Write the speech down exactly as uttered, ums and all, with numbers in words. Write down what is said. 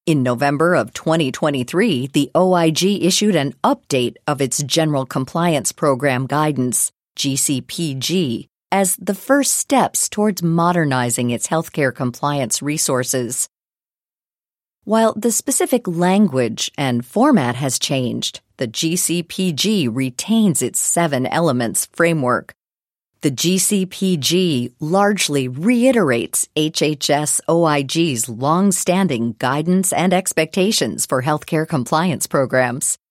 In November of twenty twenty-three, the O I G issued an update of its General Compliance Program Guidance, G C P G, as the first steps towards modernizing its healthcare compliance resources. While the specific language and format has changed, the G C P G retains its seven elements framework. The G C P G largely reiterates H H S O I G's long-standing guidance and expectations for healthcare compliance programs.